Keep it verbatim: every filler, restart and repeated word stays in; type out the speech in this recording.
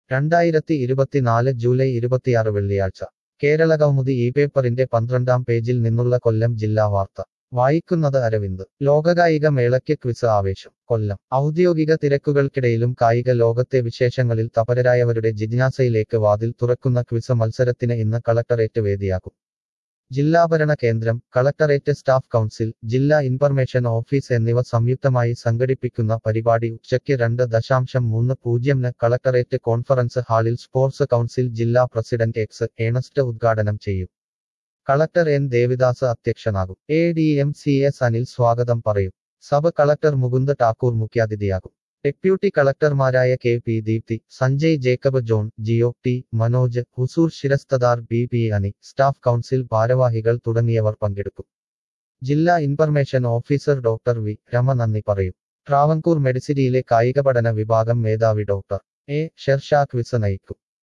രണ്ടായിരത്തി ഇരുപത്തിനാല് ജൂലൈ ഇരുപത്തിയാറ് വെള്ളിയാഴ്ച കേരള കൗമുദി ഈ പേപ്പറിന്റെ പന്ത്രണ്ടാം പേജിൽ നിന്നുള്ള കൊല്ലം ജില്ലാ വാർത്ത വായിക്കുന്നത് അരവിന്ദ് ലോകകായിക മേളയ്ക്ക് ക്വിസ് ആവേശം കൊല്ലം ഔദ്യോഗിക തിരക്കുകൾക്കിടയിലും കായിക ലോകത്തെ വിശേഷങ്ങളിൽ തപരരായവരുടെ ജിജ്ഞാസയിലേക്ക് വാതിൽ തുറക്കുന്ന ക്വിസ് മത്സരത്തിന് ഇന്ന് കളക്ടറേറ്റ് വേദിയാകും ജില്ലാഭരണ കേന്ദ്രം കളക്ടറേറ്റ് സ്റ്റാഫ് കൗൺസിൽ ജില്ലാ ഇൻഫർമേഷൻ ഓഫീസ് എന്നിവ സംയുക്തമായി സംഘടിപ്പിക്കുന്ന പരിപാടി ഉച്ചയ്ക്ക് രണ്ട് ദശാംശം മൂന്ന് പൂജ്യംന് കളക്ടറേറ്റ് കോൺഫറൻസ് ഹാളിൽ സ്പോർട്സ് കൗൺസിൽ ജില്ലാ പ്രസിഡന്റ് എക്സ് ഏണസ്റ്റ് ഉദ്ഘാടനം ചെയ്യും കളക്ടർ എൻ ദേവിദാസ് അധ്യക്ഷനാകും A D M C S Anil സ്വാഗതം പറയും സബ് കളക്ടർ മുകുന്ദ് ഠാക്കൂർ മുഖ്യാതിഥിയാകും ഡെപ്യൂട്ടി കളക്ടർമാരായ K P Deepthi Sanjay Jacob John Geo T Manoj ഹുസൂർ ശിരസ്തദാർ B P Ani staff council ഭാരവാഹികൾ തുടങ്ങിയവർ പങ്കെടുക്കും ജില്ലാ information officer doctor V Rama നന്ദി പറയും ട്രാവൻകൂർ മെഡിസിറ്റിയിലെ കായിക പഠന വിഭാഗം മേധാവി ഡോക്ടർ എ ഷെർഷാ ക്വിസ് നയിക്കും